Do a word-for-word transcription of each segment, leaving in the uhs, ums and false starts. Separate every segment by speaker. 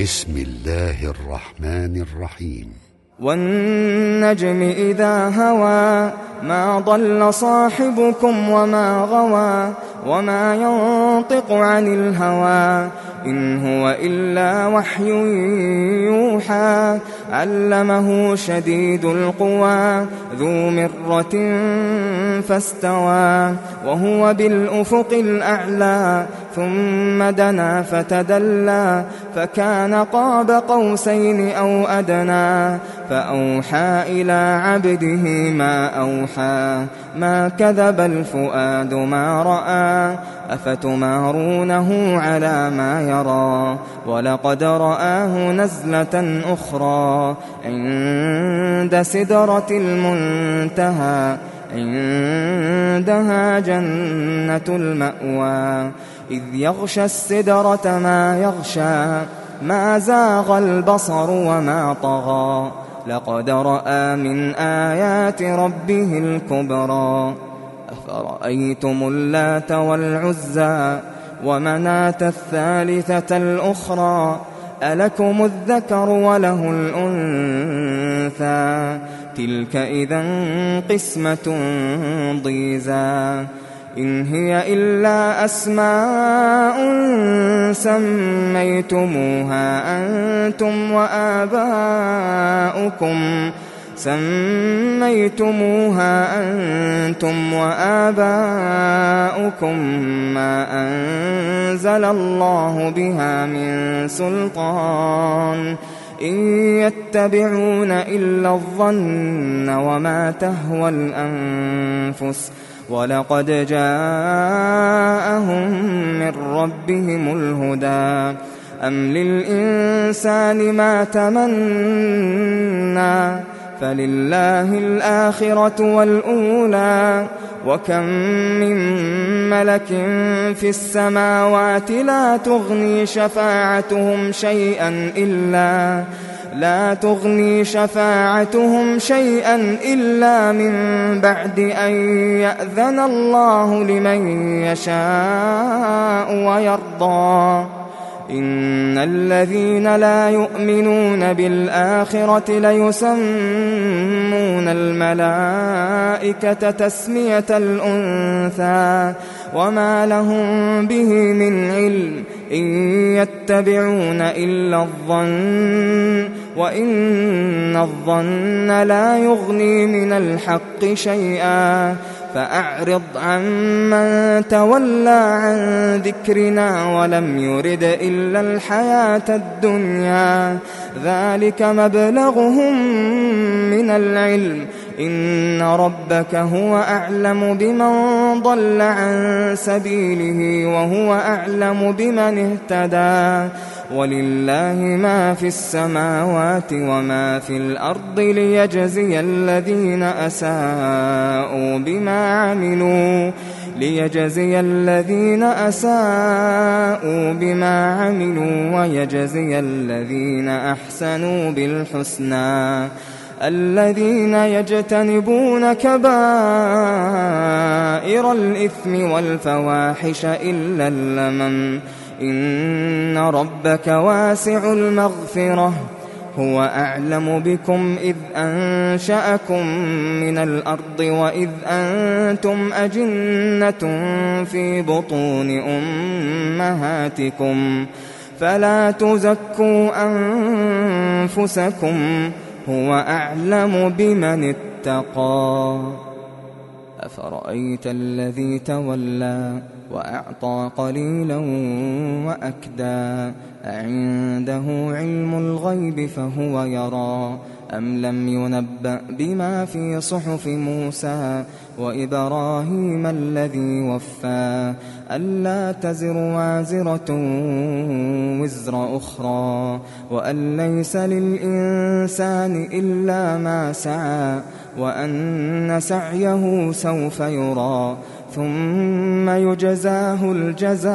Speaker 1: بسم الله الرحمن الرحيم.
Speaker 2: والنجم إذا هوى ما ضل صاحبكم وما غوى وما ينطق عن الهوى إن هو إلا وحي يوحى علمه شديد القوى ذو مرة فاستوى وهو بالأفق الأعلى ثم دنا فتدلى فكان قاب قوسين أو أدنى فأوحى إلى عبده ما أوحى ما كذب الفؤاد ما رأى أفتمارونه على ما يرى ولقد رآه نزلة أخرى عند سدرة المنتهى عندها جنة المأوى إذ يغشى السدرة ما يغشى ما زاغ البصر وما طغى لقد رأى من آيات ربه الكبرى أفرأيتم اللات والعزى ومناة الثالثة الأخرى ألكم الذكر وله الأنثى تلك إذا قسمة ضيزى إن هي إلا أسماء سميتموها أنتم وآباؤكم سميتموها أنتم وآباؤكم ما أنزل الله بها من سلطان إن يتبعون إلا الظن وما تهوى الأنفس ولقد جاءهم من ربهم الهدى أم للإنسان ما تمنى فلله الآخرة والأولى وكم من ملك في السماوات لا تغني شفاعتهم شيئا إلا لا تغني شفاعتهم شيئا إلا من بعد أن يأذن الله لمن يشاء ويرضى إن الذين لا يؤمنون بالآخرة ليسمون الملائكة تسمية الأنثى وما لهم به من علم إن يتبعون إلا الظن وإن الظن لا يغني من الحق شيئا فأعرض عمن تولى عن ذكرنا ولم يرد إلا الحياة الدنيا ذلك مبلغهم من العلم إن ربك هو أعلم بمن ضل عن سبيله وهو أعلم بمن اهتدى ولله ما في السماوات وما في الأرض ليجزي الذين أساءوا بما عملوا ليجزي الذين أساءوا بما عملوا ويجزي الذين أحسنوا بالحسنى الذين يجتنبون كبائر الإثم والفواحش إلا اللمم إن ربك واسع المغفرة هو أعلم بكم إذ أنشأكم من الأرض وإذ أنتم أجنة في بطون أمهاتكم فلا تزكوا أنفسكم هو أعلم بمن اتقى أفرأيت الذي تولى وأعطى قليلا وأكدى أعنده علم الغيب فهو يرى أم لم ينبأ بما في صحف موسى وإبراهيم الذي وفى ألا تزر وازرة وزر أخرى وأن ليس للإنسان إلا ما سعى وأن سعيه سوف يرى ثم يجزاه الجزاء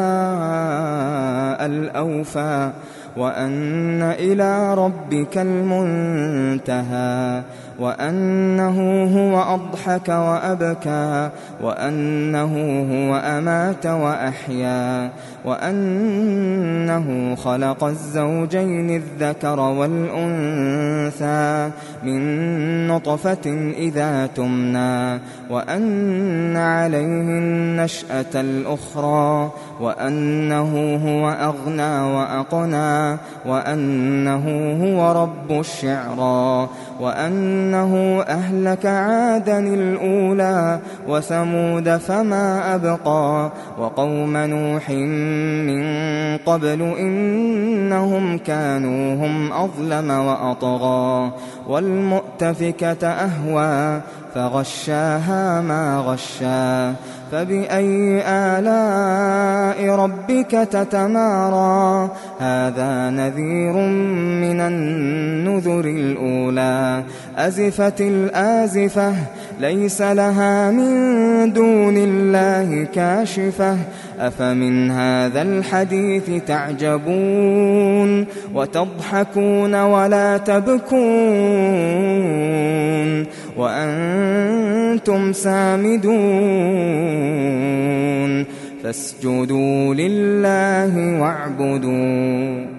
Speaker 2: الأوفى وأن إلى ربك المنتهى وأنه هو أضحك وأبكى وأنه هو أمات وأحيا وأنه خلق الزوجين الذكر والأنثى من نطفة إذا تمنى وأن عليه النشأة الأخرى وأنه هو أغنى وأقنى وأنه هو رب الشعرى وأنه أهلك عادا الأولى وثمود فما أبقى وقوم نوح من قبل إنهم كانوا هم أظلم وأطغى والمؤتفكة أهوى فغشاها ما غشا فبأي آلاء ربك تتمارى هذا نذير من النذر الأولى أزفت الآزفة ليس لها من دون الله كاشفة أفمن هذا الحديث تعجبون وتضحكون ولا تبكون وأنتم سامدون فاسجدوا لله واعبدوا